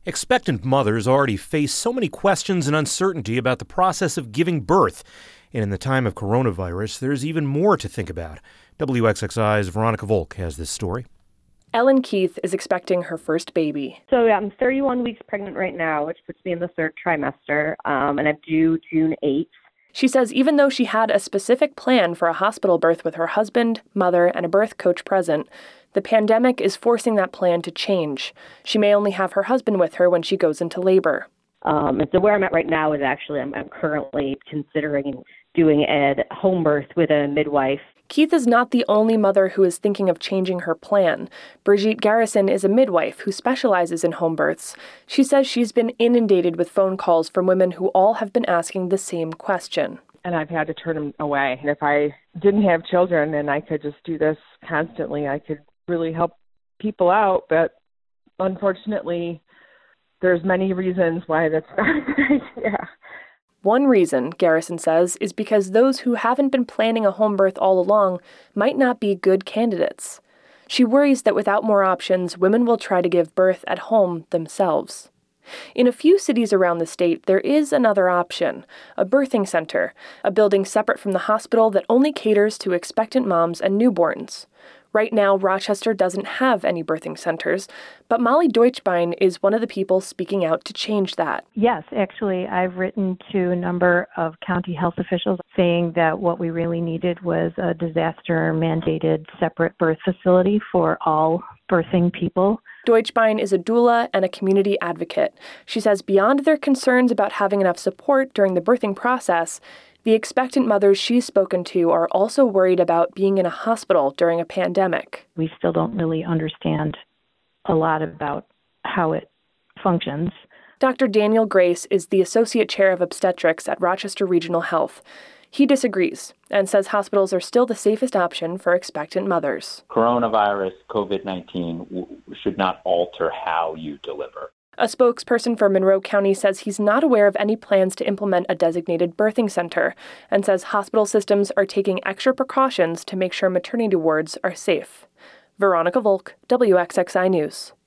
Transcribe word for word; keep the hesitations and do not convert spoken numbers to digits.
Expectant mothers already face so many questions and uncertainty about the process of giving birth. And in the time of coronavirus, there's even more to think about. W X X I's Veronica Volk has this story. Ellen Keith is expecting her first baby. So I'm thirty-one weeks pregnant right now, which puts me in the third trimester, um, and I'm due June eighth. She says even though she had a specific plan for a hospital birth with her husband, mother, and a birth coach present, the pandemic is forcing that plan to change. She may only have her husband with her when she goes into labor. Um, and so where I'm at right now is actually I'm, I'm currently considering doing a home birth with a midwife. Keith is not the only mother who is thinking of changing her plan. Brigitte Garrison is a midwife who specializes in home births. She says she's been inundated with phone calls from women who all have been asking the same question. And I've had to turn them away. And if I didn't have children and I could just do this constantly, I could really help people out. But unfortunately, there's many reasons why that's not a good idea. One reason, Garrison says, is because those who haven't been planning a home birth all along might not be good candidates. She worries that without more options, women will try to give birth at home themselves. In a few cities around the state, there is another option, a birthing center, a building separate from the hospital that only caters to expectant moms and newborns. Right now, Rochester doesn't have any birthing centers, but Molly Deutschbein is one of the people speaking out to change that. Yes, actually, I've written to a number of county health officials saying that what we really needed was a disaster-mandated separate birth facility for all birthing people. Deutschbein is a doula and a community advocate. She says beyond their concerns about having enough support during the birthing process, the expectant mothers she's spoken to are also worried about being in a hospital during a pandemic. We still don't really understand a lot about how it functions. Doctor Daniel Grace is the Associate Chair of Obstetrics at Rochester Regional Health. He disagrees and says hospitals are still the safest option for expectant mothers. Coronavirus, covid nineteen, w- should not alter how you deliver. A spokesperson for Monroe County says he's not aware of any plans to implement a designated birthing center and says hospital systems are taking extra precautions to make sure maternity wards are safe. Veronica Volk, W X X I News.